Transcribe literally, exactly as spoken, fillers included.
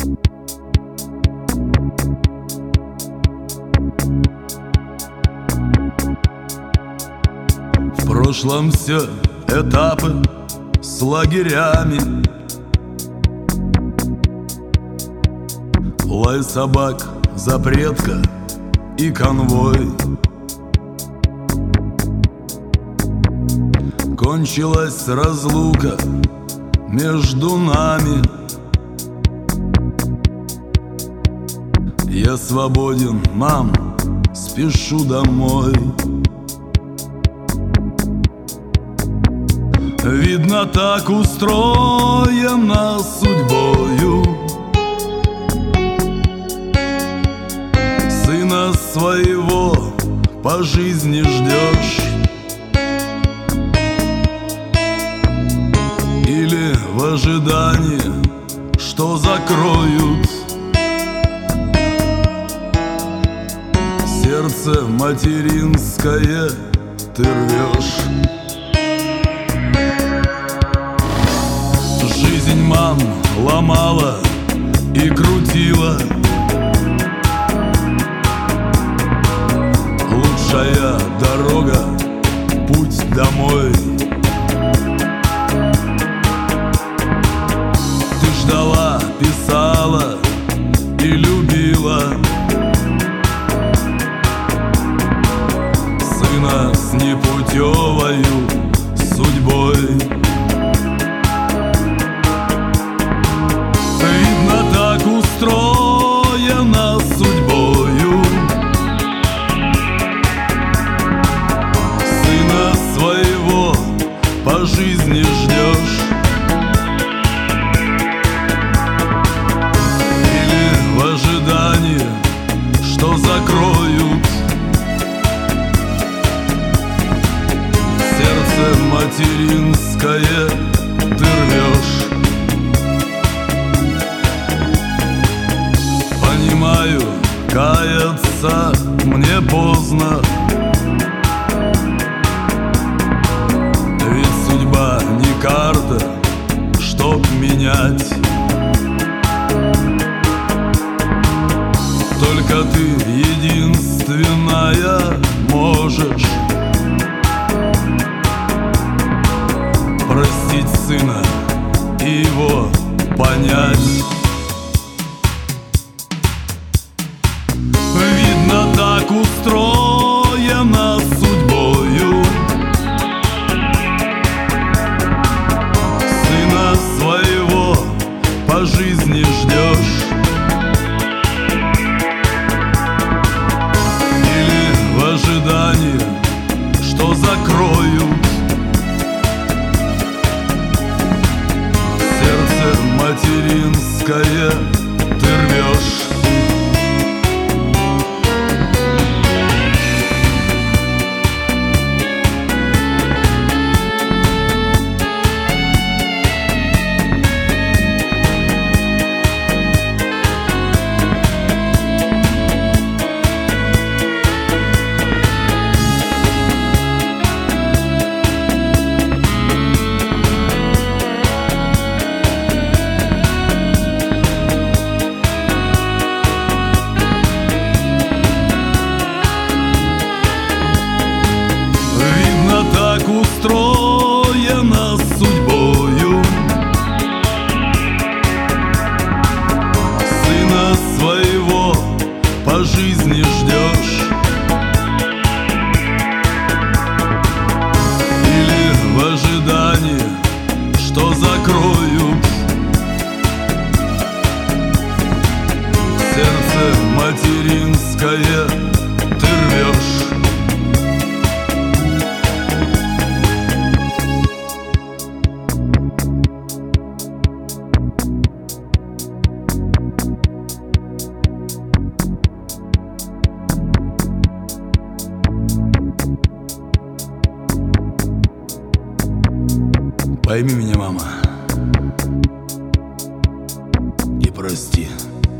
В прошлом все этапы с лагерями, лай собак, запретка и конвой. Кончилась разлука между нами. Я свободен, мам, спешу домой. Видно, так устроена судьбою. Сына своего по жизни ждешь, или в ожидании, что закроют. Сердце материнское ты рвешь. Жизнь, мам, ломала и крутила. Лучшая дорога, путь домой. Ты ждала, писала и любила сына с непутевою судьбой. Видно, так устроена судьбою. Сына своего по жизни ждешь, или в ожидании, что закроют. Сердце материнское ты рвешь. Понимаю, каяться мне поздно, ведь судьба не карта, чтоб менять. Только ты единственная можешь простить сына и его понять. Видно, так устроена судьбою. Сына своего по жизни ждешь, или в ожидании, что закроют. Сердце материнское ты рвешь. Так устроена судьбою. Сына своего по жизни ждешь, или в ожидании, что закроют. Сердце материнское ты рвешь. Пойми меня, мама, и прости.